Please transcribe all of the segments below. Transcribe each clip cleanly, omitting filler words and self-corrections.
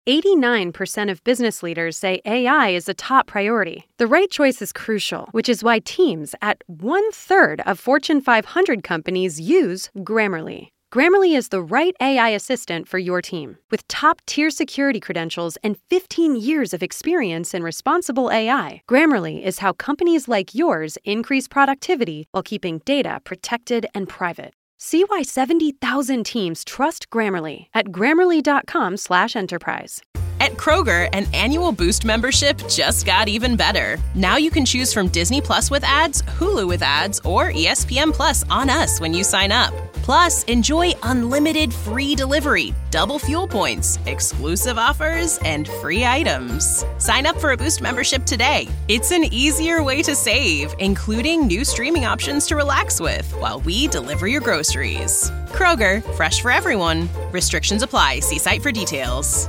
89% of business leaders say AI is a top priority. The right choice is crucial, which is why teams at 1/3 of Fortune 500 companies use Grammarly. Grammarly is the right AI assistant for your team. With top-tier security credentials and 15 years of experience in responsible AI, Grammarly is how companies like yours increase productivity while keeping data protected and private. See why 70,000 teams trust Grammarly at grammarly.com/enterprise. At Kroger, an annual Boost membership just got even better. Now you can choose from Disney Plus with ads, Hulu with ads, or ESPN Plus on us when you sign up. Plus, enjoy unlimited free delivery, double fuel points, exclusive offers, and free items. Sign up for a Boost membership today. It's an easier way to save, including new streaming options to relax with while we deliver your groceries. Kroger, fresh for everyone. Restrictions apply. See site for details.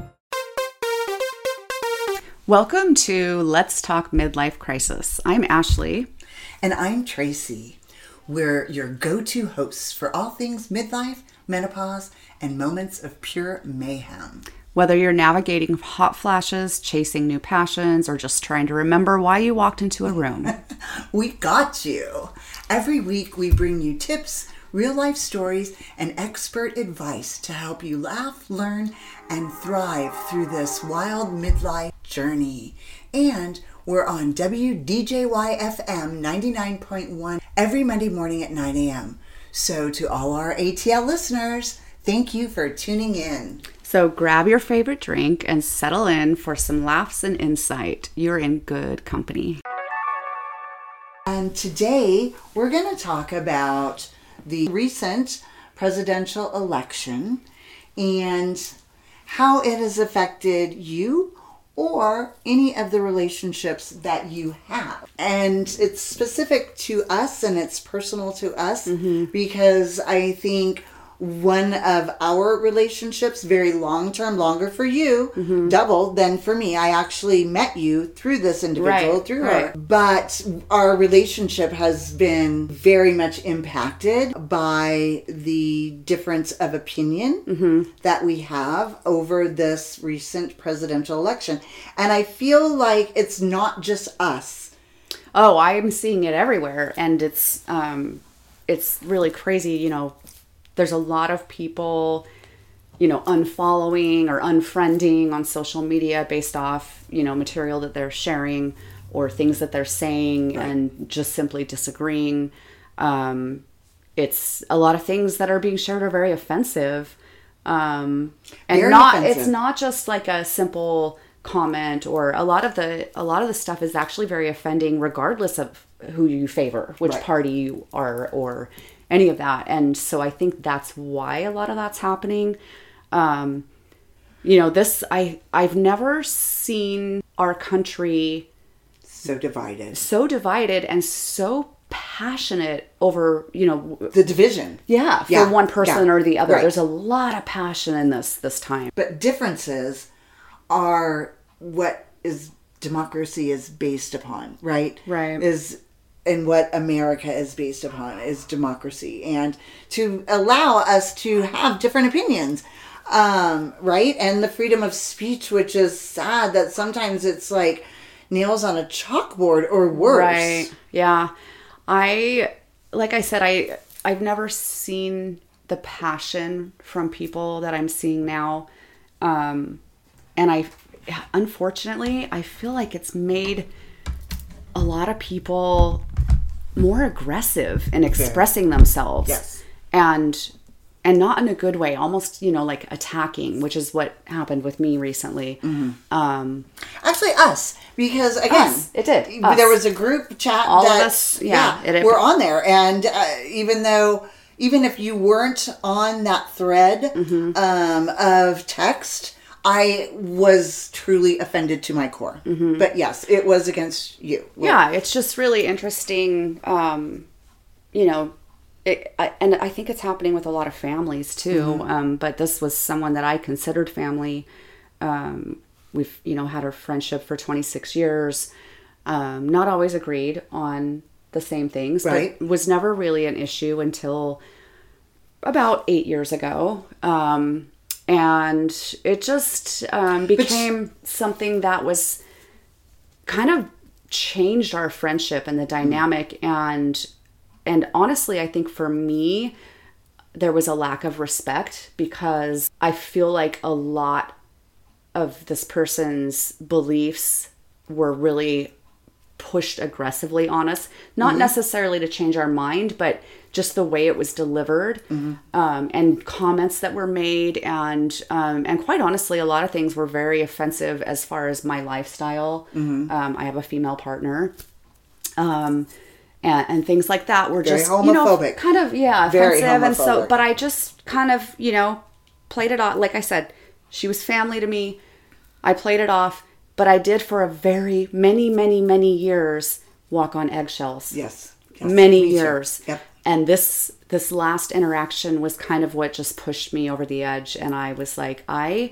Welcome to Let's Talk Midlife Crisis. I'm Ashley. And I'm Tracy. We're your go-to hosts for all things midlife, menopause, and moments of pure mayhem. Whether you're navigating hot flashes, chasing new passions, or just trying to remember why you walked into a room. We got you. Every week we bring you tips, real-life stories, and expert advice to help you laugh, learn, and thrive through this wild midlife journey. And we're on WDJY-FM 99.1 every Monday morning at 9 a.m. So to all our ATL listeners, thank you for tuning in. So grab your favorite drink and settle in for some laughs and insight. You're in good company. And today we're going to talk about the recent presidential election and how it has affected you or any of the relationships that you have. And it's specific to us and it's personal to us because I think one of our relationships, very long-term, longer for you, double than for me. I actually met you through this individual, through her. But our relationship has been very much impacted by the difference of opinion that we have over this recent presidential election. And I feel like it's not just us. Oh, I'm seeing it everywhere. And it's really crazy, you know. There's a lot of people, you know, unfollowing or unfriending on social media based off, you know, material that they're sharing or things that they're saying and just simply disagreeing. It's a lot of things that are being shared are very offensive. And it's not just like a simple comment, or a lot of the stuff is actually very offending regardless of who you favor, which party you are, or any of that. And so I think that's why a lot of that's happening. You know, I've never seen our country so divided and so passionate over, you know, the division. For one person or the other. Right. There's a lot of passion in this time. But differences are what is democracy is based upon, right? Right. And what America is based upon is democracy, and to allow us to have different opinions, right? And the freedom of speech, which is sad that sometimes it's like nails on a chalkboard or worse. Right. Yeah. Like I said, I've never seen the passion from people that I'm seeing now. And unfortunately, I feel like it's made a lot of people more aggressive in expressing themselves. Yes. And not in a good way, almost, you know, like attacking, which is what happened with me recently. Actually, us, because again, it did. There was a group chat. All of us, we're on there, and even if you weren't on that thread of text, I was truly offended to my core. But yes, it was against you. Yeah, it's just really interesting, you know, and I think it's happening with a lot of families too. But this was someone that I considered family. We've, you know, had our friendship for 26 years. Not always agreed on the same things, but was never really an issue until about 8 years ago. And it just became something that was kind of changed our friendship and the dynamic. And honestly, I think for me, there was a lack of respect, because I feel like a lot of this person's beliefs were really pushed aggressively on us, not necessarily to change our mind, but just the way it was delivered, and comments that were made, and quite honestly, a lot of things were very offensive as far as my lifestyle. I have a female partner, and things like that were just very homophobic, kind of very offensive. homophobic. And so, but I just kind of played it off. Like I said, she was family to me. I played it off. But I did for a very many years walk on eggshells. Yes. Many years. Yep. And this last interaction was kind of what just pushed me over the edge. And I was like,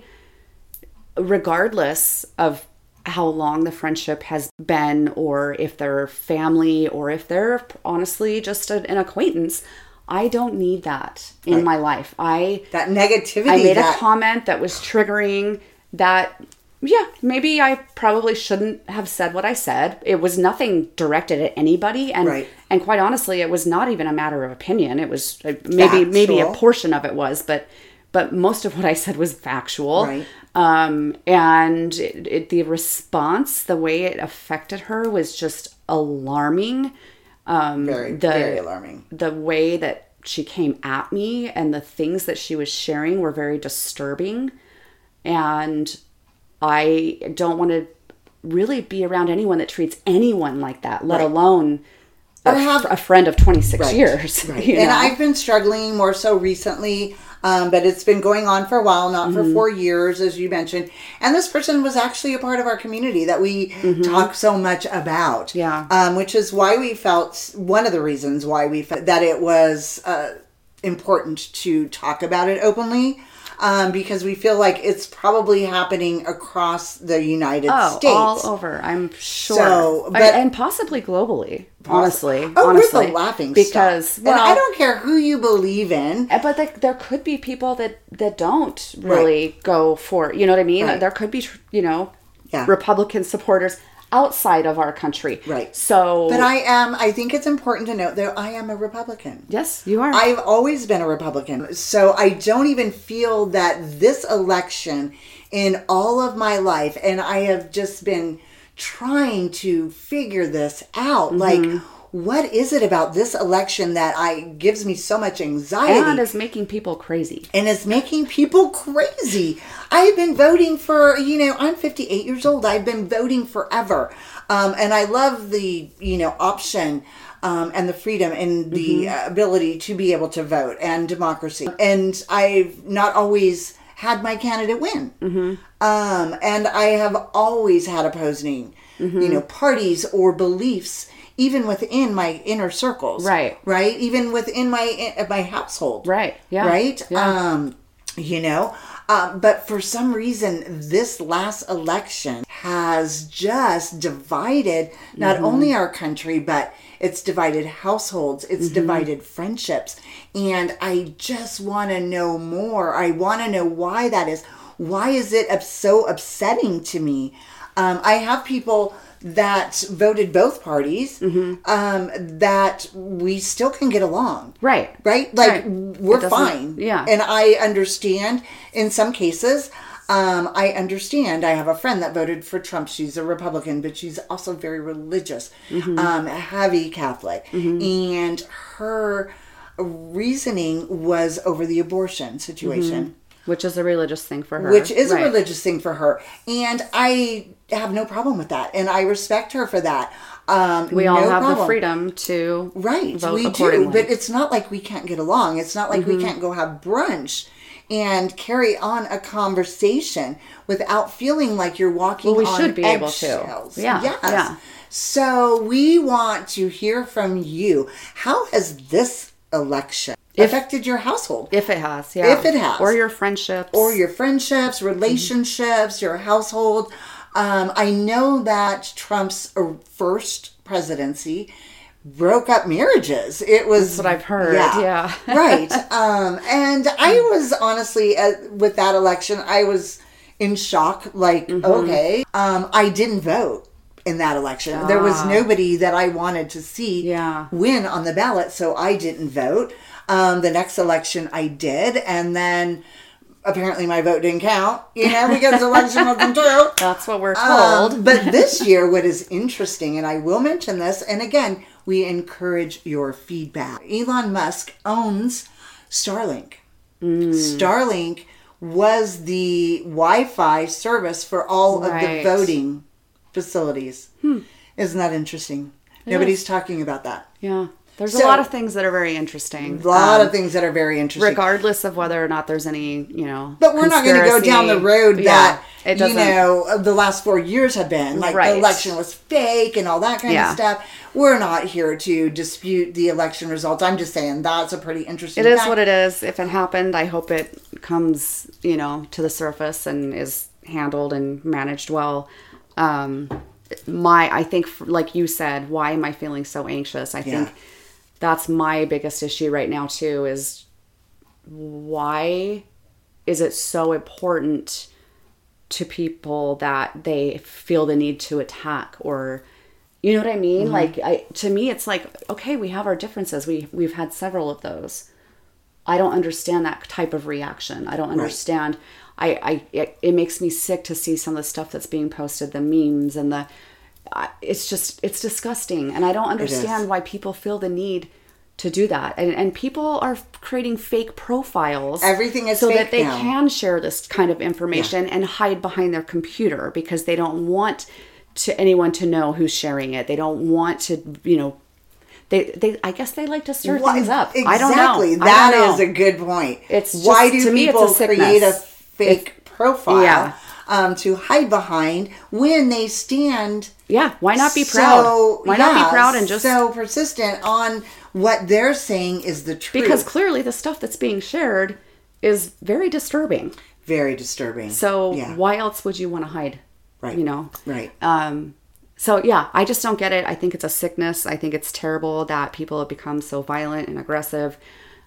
regardless of how long the friendship has been, or if they're family, or if they're honestly just an acquaintance, I don't need that in my life. That negativity. I made a comment that was triggering, that... Yeah, maybe I probably shouldn't have said what I said. It was nothing directed at anybody, and quite honestly, it was not even a matter of opinion. It was maybe a portion of it was, but most of what I said was factual. Right. And the response, the way it affected her, was just alarming. Very alarming. The way that she came at me and the things that she was sharing were very disturbing, and I don't want to really be around anyone that treats anyone like that, let alone a friend of 26 years. Right. And I've been struggling more so recently, but it's been going on for a while, not for 4 years, as you mentioned. And this person was actually a part of our community that we talk so much about. Yeah. Which is why we felt, one of the reasons why we felt that it was important to talk about it openly. Because we feel like it's probably happening across the United States. All over, I'm sure. So, and possibly globally, honestly. We're the laughing because, stock. And I don't care who you believe in. But there could be people that don't really go for, you know what I mean? Right. There could be, Republican supporters outside of our country. Right. So... But I think it's important to note that I am a Republican. Yes, you are. I've always been a Republican. So I don't even feel that this election in all of my life, and I have just been trying to figure this out. Like, what is it about this election that gives me so much anxiety? And is making people crazy. I've been voting for, I'm 58 years old. I've been voting forever. And I love the, option and the freedom and the ability to be able to vote and democracy. And I've not always had my candidate win. And I have always had opposing, parties or beliefs, even within my inner circles. Right. Even within my household. Right. Yeah. Right. Yeah. But for some reason, this last election has just divided not only our country, but it's divided households. It's divided friendships. And I just want to know more. I want to know why that is. Why is it so upsetting to me? I have people that voted both parties, that we still can get along. Right? Like, we're fine. Yeah. And I understand in some cases, I understand. I have a friend that voted for Trump. She's a Republican, but she's also very religious, heavy Catholic. And her reasoning was over the abortion situation. Which is a religious thing for her. And I have no problem with that. And I respect her for that. We all have the freedom to vote accordingly. Do. But it's not like we can't get along. It's not like we can't go have brunch and carry on a conversation without feeling like you're walking on eggshells. We should be able to. Yeah. Yes. Yeah. So we want to hear from you. How has this election affected your household? If it has, yeah. If it has. Or your friendships. Relationships, your household. I know that Trump's first presidency broke up marriages. It was... That's what I've heard, yeah. Right. And I was honestly, with that election, I was in shock, like, okay. I didn't vote in that election. There was nobody that I wanted to see win on the ballot, so I didn't vote. The next election I did, and then apparently my vote didn't count, because the election wasn't true. That's what we're told. But this year, what is interesting, and I will mention this, and again, we encourage your feedback. Elon Musk owns Starlink. Starlink was the Wi-Fi service for all of the voting facilities. Isn't that interesting? Nobody's talking about that. Yeah. There's a lot of things that are very interesing. A lot of things that are very interesting. Regardless of whether or not there's any, But we're not going to go down the road that, it the last 4 years have been. Like, the election was fake and all that kind of stuff. We're not here to dispute the election results. I'm just saying that's a pretty interesting fact. It is what it is. If it happened, I hope it comes, to the surface and is handled and managed well. I think, like you said, why am I feeling so anxious? I think that's my biggest issue right now too, is why is it so important to people that they feel the need to attack, or, you know what I mean? Like, to me, it's like, okay, we have our differences. We've had several of those. I don't understand that type of reaction. I don't understand. It makes me sick to see some of the stuff that's being posted, the memes and it's disgusting. And I don't understand why people feel the need to do that. And people are creating fake profiles. Everything is so fake that they now. can share this kind of information and hide behind their computer because they don't want anyone to know who's sharing it. They don't want to, They I guess they like to stir things up. Exactly. I don't know. That is a good point. It's just, why do to me, people it's a create a fake profile to hide behind when they stand? Yeah, why not be proud? Why not be proud and just so persistent on what they're saying is the truth? Because clearly the stuff that's being shared is very disturbing. Very disturbing. So why else would you want to hide? Right. Right. So I just don't get it. I think it's a sickness. I think it's terrible that people have become so violent and aggressive.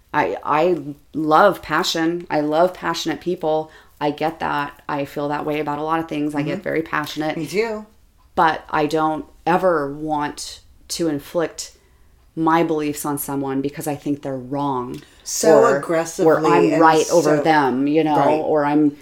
I love passion. I love passionate people. I get that. I feel that way about a lot of things. I get very passionate. Me too. But I don't ever want to inflict my beliefs on someone because I think they're wrong. So aggressively. Or I'm right over them, Right. or I'm...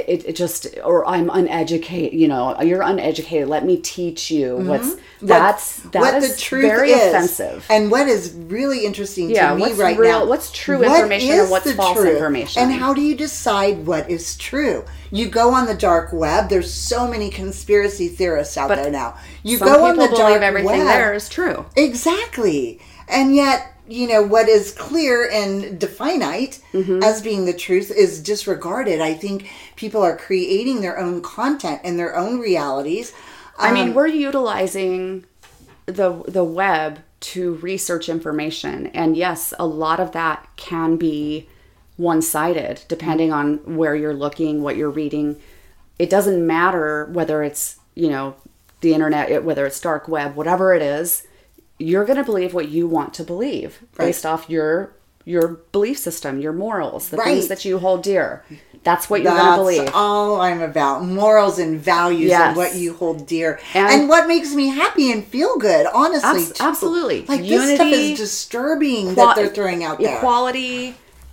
or I'm uneducated, you're uneducated. Let me teach you what the truth very is. Offensive. And what is really interesting to me now. What's true information and what's false information? And how do you decide what is true? You go on the dark web. There's so many conspiracy theorists out there now. You go on the dark web. Believe everything there is true. Exactly. And yet, what is clear and definite as being the truth is disregarded. I think people are creating their own content and their own realities. We're utilizing the web to research information. And yes, a lot of that can be one-sided, depending on where you're looking, what you're reading. It doesn't matter whether it's, the internet, whether it's dark web, whatever it is. You're going to believe what you want to believe based off your belief system, your morals, the things that you hold dear. That's what you're going to believe. That's all I'm about. Morals and values and what you hold dear. And what makes me happy and feel good, honestly. Absolutely. Like, unity, this stuff is disturbing that they're throwing out there. Equality,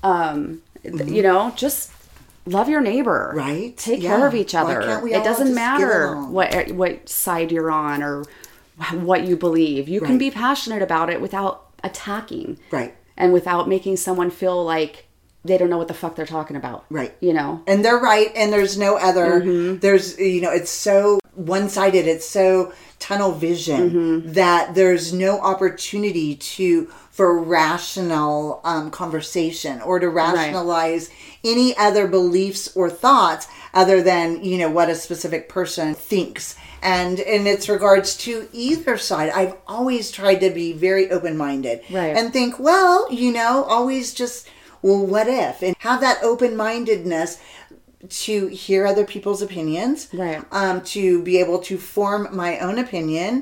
just love your neighbor. Right. Take care of each other. Why can't we it doesn't just matter what side you're on or what you believe. You can be passionate about it without attacking. Right. And without making someone feel like they don't know what the fuck they're talking about. Right. And they're right, and there's no other. There's, it's so one-sided, it's so tunnel vision that there's no opportunity for rational conversation or to rationalize any other beliefs or thoughts other than, what a specific person thinks. And in its regards to either side, I've always tried to be very open-minded and think, always just, what if? And have that open-mindedness to hear other people's opinions, to be able to form my own opinion,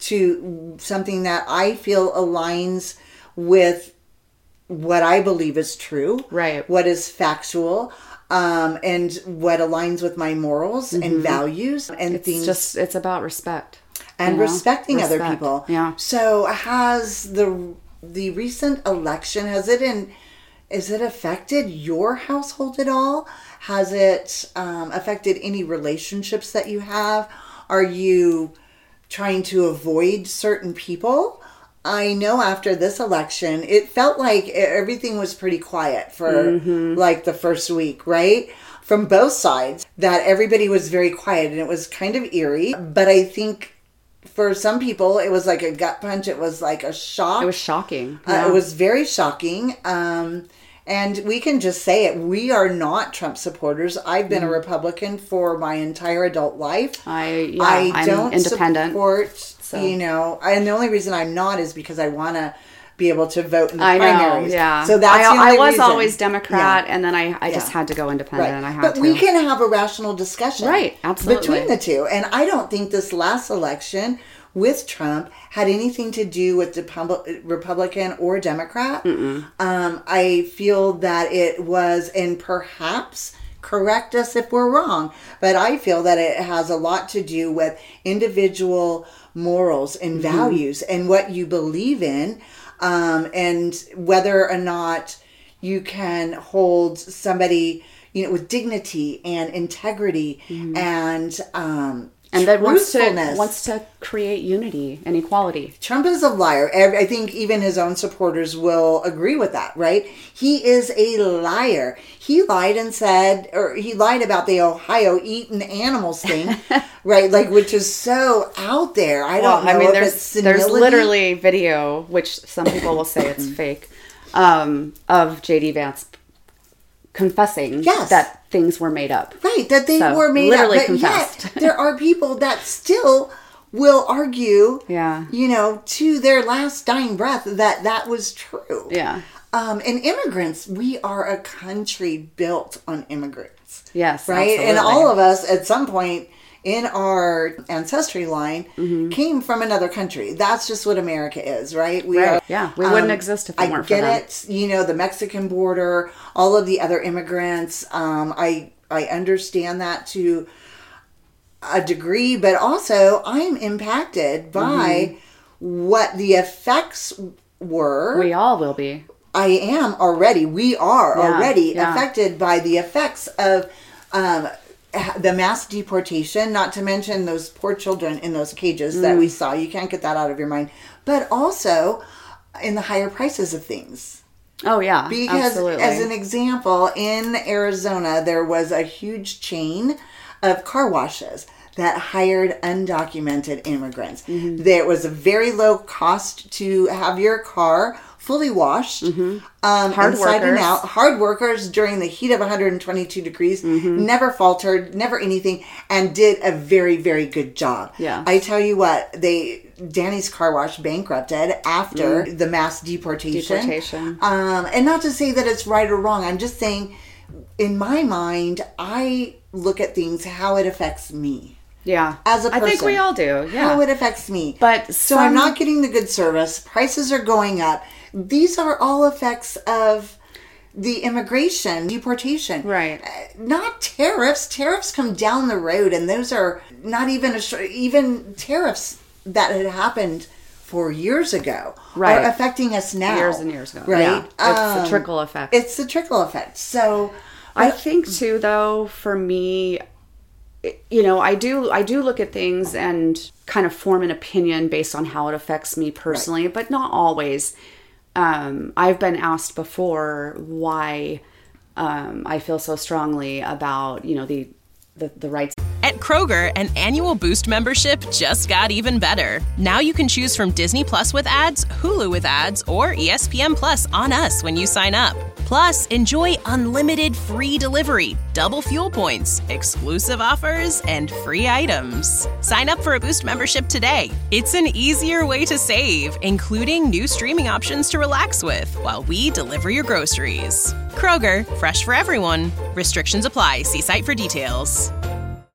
to something that I feel aligns with what I believe is true, right? What is factual, and what aligns with my morals and values and things. It's about respect and respecting other people. Yeah. So has the recent election, has it affected your household at all? Has it affected any relationships that you have? Are you trying to avoid certain people? I know after this election, it felt like everything was pretty quiet for like the first week, right? From both sides, that everybody was very quiet and it was kind of eerie. But I think for some people, it was like a gut punch. It was like a shock. It was shocking. Yeah. It was very shocking. And we can just say it. We are not Trump supporters. I've been a Republican for my entire adult life. I'm don't independent. Support, and the only reason I'm not is because I want to be able to vote in the primaries. Yeah. So that's the only I was reason. Always Democrat, and then I just had to go independent, and I had to. But we can have a rational discussion. Right, absolutely. Between the two. And I don't think this last election with Trump had anything to do with the Republican or Democrat. I feel that it was, and perhaps correct us if we're wrong, but I feel that it has a lot to do with individual morals and values and what you believe in, and whether or not you can hold somebody, with dignity and integrity and that wants to create unity and equality. Trump is a liar. I think even his own supporters will agree with that, right? He is a liar. He lied and said, or he lied about the Ohio eating animals thing, right? Like, which is so out there. I don't know if it's senility. There's literally video, which some people will say it's fake, of J.D. Vance confessing that things were made up. Right, that they were made up. But confessed. Yet, there are people that still will argue, to their last dying breath that was true. Yeah. And immigrants, we are a country built on immigrants. Yes, right? absolutely. And all of us at some point in our ancestry line came from another country. That's just what America is, right? We wouldn't exist if it weren't for them. I get it, the Mexican border, all of the other immigrants. I understand that to a degree, but also I'm impacted by what the effects were. We all will be. I am already. We are already affected by the effects of the mass deportation, not to mention those poor children in those cages that we saw. You can't get that out of your mind. But also in the higher prices of things. Oh, yeah. Because absolutely. As an example, in Arizona, there was a huge chain of car washes that hired undocumented immigrants. There was a very low cost to have your car fully washed, hard inside workers. and out. Hard workers during the heat of 122 degrees, never faltered, never anything, and did a very, very good job. Yeah. I tell you what, Danny's Car Wash bankrupted after the mass deportation. And not to say that it's right or wrong. I'm just saying, in my mind, I look at things, how it affects me. Yeah. As a person. I think we all do. Yeah. How it affects me. But so I'm not getting the good service. Prices are going up. These are all effects of the immigration, deportation. Right. Not tariffs. Tariffs come down the road, and those are not even tariffs that had happened 4 years ago are affecting us now. Years and years ago. Right. Yeah. It's the trickle effect. It's the trickle effect. So I think too, though, for me, I do look at things and kind of form an opinion based on how it affects me personally, but not always. I've been asked before why I feel so strongly about, the rights. At Kroger, an annual Boost membership just got even better. Now you can choose from Disney Plus with ads, Hulu with ads, or ESPN Plus on us when you sign up. Plus, enjoy unlimited free delivery, double fuel points, exclusive offers, and free items. Sign up for a Boost membership today. It's an easier way to save, including new streaming options to relax with while we deliver your groceries. Kroger, fresh for everyone. Restrictions apply. See site for details. At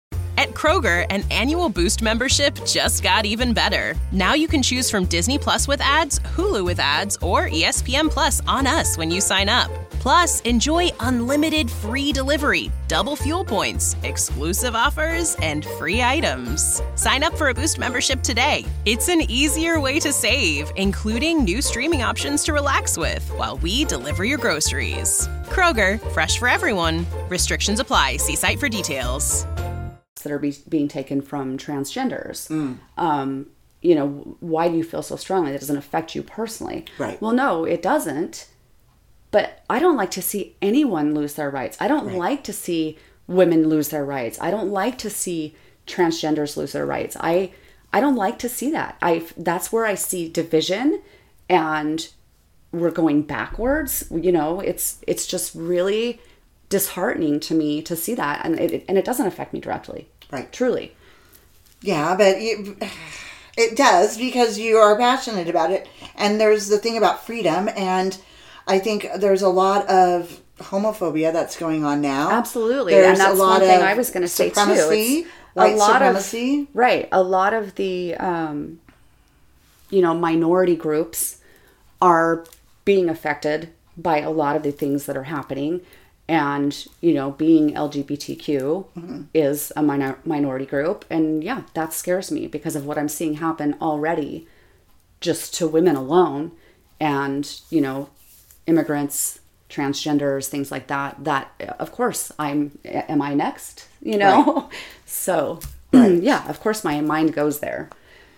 At Kroger, an annual Boost membership just got even better. Now you can choose from Disney Plus with ads, Hulu with ads, or ESPN Plus on us when you sign up. Plus, enjoy unlimited free delivery, double fuel points, exclusive offers, and free items. Sign up for a Boost membership today. It's an easier way to save, including new streaming options to relax with while we deliver your groceries. Kroger, fresh for everyone. Restrictions apply. See site for details. That are being taken from transgenders. You know, why do you feel so strongly? It doesn't affect you personally. Right. Well, no, it doesn't. But I don't like to see anyone lose their rights. I don't like to see women lose their rights. I don't like to see transgenders lose their rights. I don't like to see that. That's where I see division, and we're going backwards. You know, it's just really disheartening to me to see that, and it doesn't affect me directly. Right. Truly. Yeah, but it does, because you are passionate about it. And there's the thing about freedom, and I think there's a lot of homophobia that's going on now. Absolutely. There's and that's a lot one thing of I was going to say supremacy, too. White supremacy. Right. A lot of the, minority groups are being affected by a lot of the things that are happening. And, being LGBTQ is a minority group. And yeah, that scares me because of what I'm seeing happen already just to women alone. And, immigrants, transgenders, things like that, of course am I next, Right. So yeah, of course my mind goes there.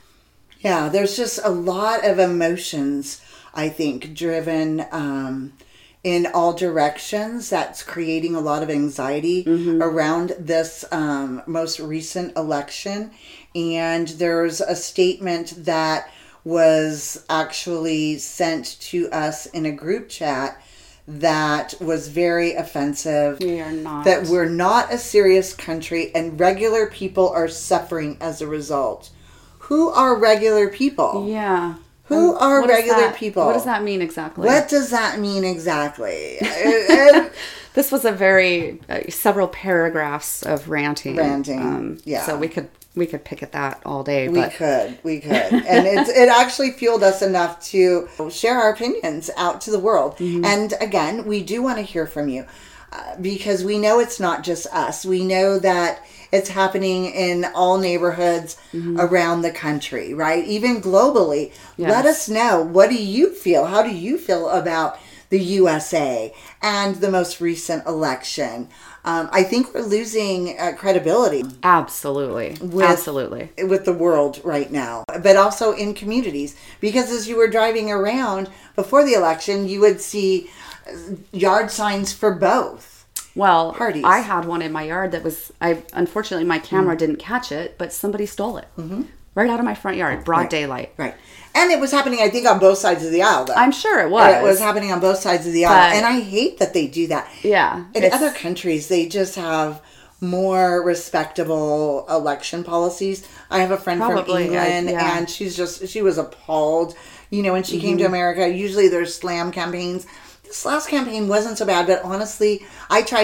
Yeah. There's just a lot of emotions, I think, driven, in all directions, that's creating a lot of anxiety around this most recent election. And there's a statement that was actually sent to us in a group chat that was very offensive. That we're not a serious country and regular people are suffering as a result. Who are regular people? Yeah. Who are regular people? What does that mean exactly? What does that mean exactly? This was a very several paragraphs of ranting. Yeah. So we could pick at that all day. We could, and it actually fueled us enough to share our opinions out to the world. Mm-hmm. And again, we do want to hear from you because we know it's not just us. We know that it's happening in all neighborhoods around the country, right? Even globally. Yes. Let us know. What do you feel? How do you feel about the USA and the most recent election? I think we're losing credibility. Absolutely. With the world right now, but also in communities. Because as you were driving around before the election, you would see yard signs for both. Well, parties. I had one in my yard that was, unfortunately my camera didn't catch it, but somebody stole it. Mm-hmm. Right out of my front yard, broad daylight. Right. And it was happening, I think, on both sides of the aisle, though. I'm sure it was. It was happening on both sides of the aisle. And I hate that they do that. Yeah. In other countries, they just have more respectable election policies. I have a friend from England, and she was appalled. When she came to America, usually there's slam campaigns. This last campaign wasn't so bad, but honestly, I tried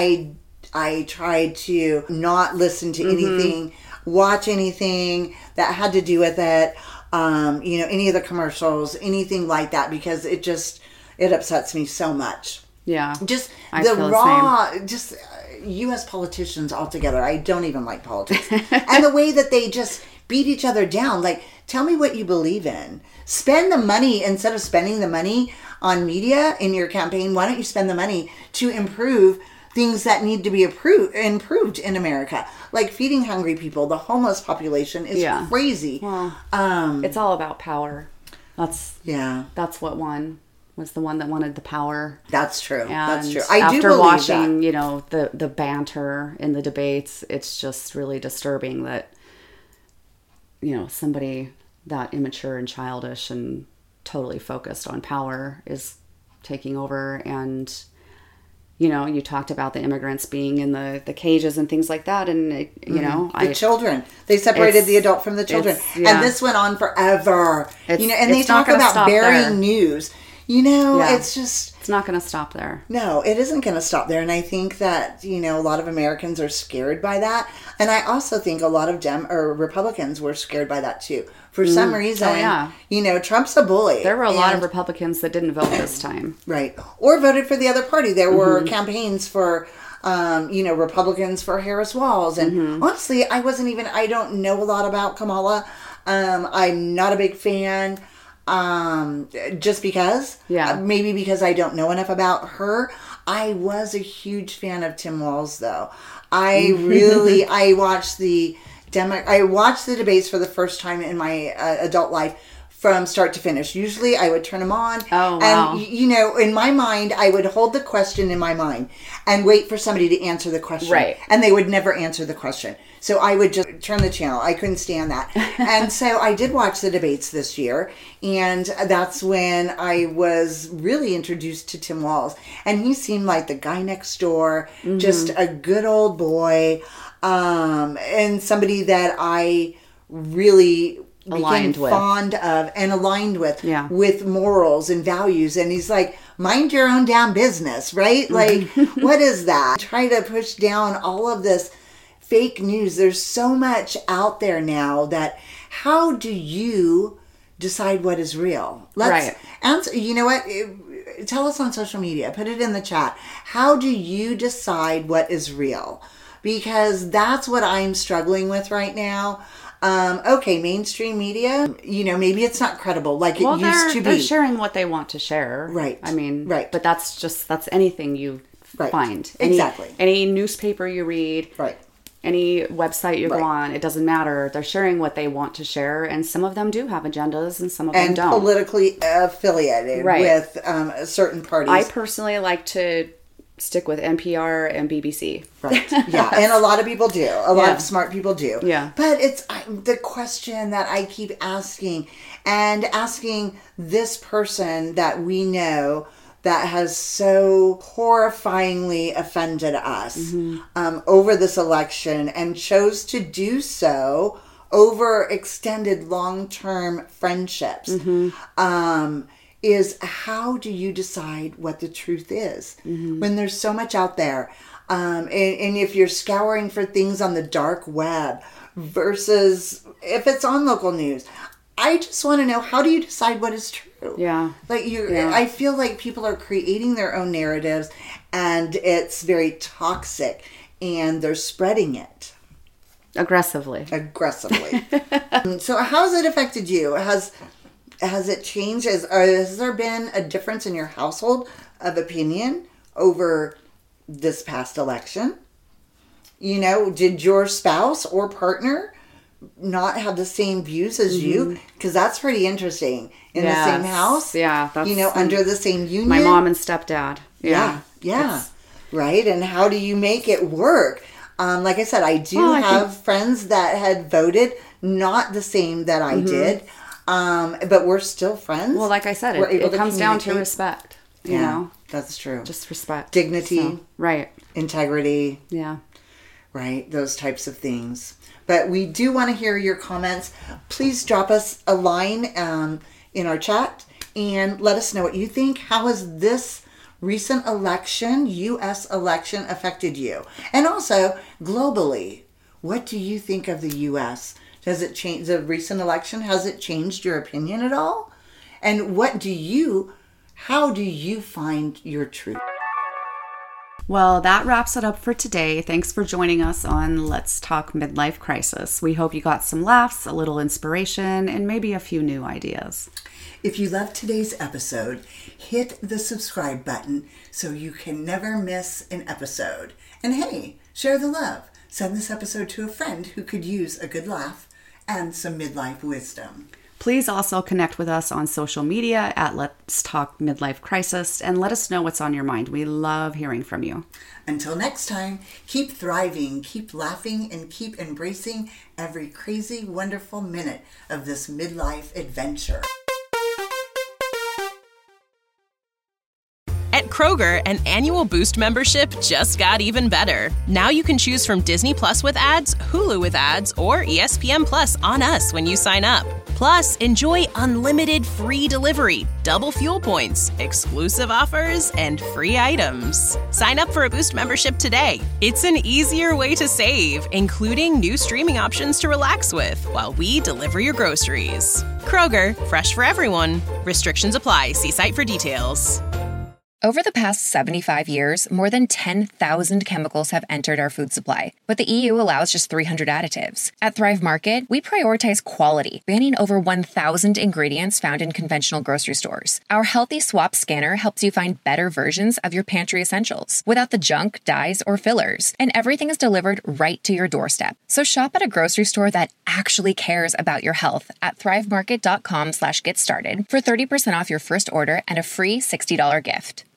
to not listen to anything, watch anything that had to do with it, any of the commercials, anything like that, because it upsets me so much. Yeah. Just just U.S. politicians altogether. I don't even like politics. And the way that they just beat each other down. Like, tell me what you believe in. Spend the money, instead of spending the money on media in your campaign, why don't you spend the money to improve things that need to be improved in America? Like feeding hungry people. The homeless population is crazy. Well, it's all about power. That's what won. Was the one that wanted the power. That's true. And that's true. After watching, the banter in the debates, it's just really disturbing that, somebody that immature and childish and totally focused on power is taking over. And, you talked about the immigrants being in the cages and things like that. And, the children. They separated the adult from the children. And this went on forever. And they talk about burying news. It's not going to stop there. No, it isn't going to stop there. And I think that, a lot of Americans are scared by that. And I also think a lot of Republicans were scared by that too. For some reason, Trump's a bully. There were a lot of Republicans that didn't vote this time. Right. Or voted for the other party. There were campaigns for, Republicans for Harris Walls. And honestly, I don't know a lot about Kamala. I'm not a big fan. Just because. Yeah. Maybe because I don't know enough about her. I was a huge fan of Tim Walz, though. I watched I watched the debates for the first time in my adult life from start to finish. Usually I would turn them on. Oh, wow. And, in my mind, I would hold the question in my mind and wait for somebody to answer the question. Right. And they would never answer the question. So I would just turn the channel. I couldn't stand that. And so I did watch the debates this year. And that's when I was really introduced to Tim Walz. And he seemed like the guy next door, just a good old boy, and somebody that I really became fond of and aligned with morals and values. And he's like, mind your own damn business, right? Like, what is that? Try to push down all of this fake news. There's so much out there now that how do you decide what is real? Let's answer. You know what? Tell us on social media. Put it in the chat. How do you decide what is real? Because that's what I'm struggling with right now. Mainstream media, maybe it's not credible like it used to be. They're sharing what they want to share. Right. I mean, but that's anything you find. Exactly. Any newspaper you read. Right. Any website you go on, it doesn't matter. They're sharing what they want to share, and some of them do have agendas, and some of them don't. And politically affiliated with certain parties. I personally like to stick with NPR and BBC. Right. Yeah. And a lot of people do. A lot of smart people do. Yeah. But it's the question that I keep asking, and asking this person that we know that has so horrifyingly offended us over this election and chose to do so over extended long-term friendships. Is how do you decide what the truth is when there's so much out there? And if you're scouring for things on the dark web versus if it's on local news, I just want to know, how do you decide what is true? Yeah. I feel like people are creating their own narratives and it's very toxic and they're spreading it. Aggressively. So how has it affected you? Has it changed? Has there been a difference in your household of opinion over this past election? Did your spouse or partner not have the same views as you? Because that's pretty interesting. In the same house? Yeah. Under the same union? My mom and stepdad. Yeah. Right? And how do you make it work? Like I said, I have friends that had voted not the same that I did. But we're still friends. Well, like I said, it comes down to respect. You know? That's true. Just respect. Dignity. Right. Integrity. Yeah. Right? Those types of things. But we do want to hear your comments. Please drop us a line in our chat and let us know what you think. How has this recent election, U.S. election, affected you? And also, globally, what do you think of the U.S.? Does it change the recent election? Has it changed your opinion at all? And how do you find your truth? Well, that wraps it up for today. Thanks for joining us on Let's Talk Midlife Crisis. We hope you got some laughs, a little inspiration, and maybe a few new ideas. If you loved today's episode, hit the subscribe button so you can never miss an episode. And hey, share the love. Send this episode to a friend who could use a good laugh and some midlife wisdom. Please also connect with us on social media at Let's Talk Midlife Crisis and let us know what's on your mind. We love hearing from you. Until next time, keep thriving, keep laughing, and keep embracing every crazy, wonderful minute of this midlife adventure. At Kroger, an annual Boost membership just got even better. Now you can choose from Disney Plus with ads, Hulu with ads, or ESPN Plus on us when you sign up. Plus, enjoy unlimited free delivery, double fuel points, exclusive offers, and free items. Sign up for a Boost membership today. It's an easier way to save, including new streaming options to relax with while we deliver your groceries. Kroger, fresh for everyone. Restrictions apply. See site for details. Over the past 75 years, more than 10,000 chemicals have entered our food supply, but the EU allows just 300 additives. At Thrive Market, we prioritize quality, banning over 1,000 ingredients found in conventional grocery stores. Our Healthy Swap scanner helps you find better versions of your pantry essentials, without the junk, dyes, or fillers, and everything is delivered right to your doorstep. So shop at a grocery store that actually cares about your health at thrivemarket.com/getstarted for 30% off your first order and a free $60 gift.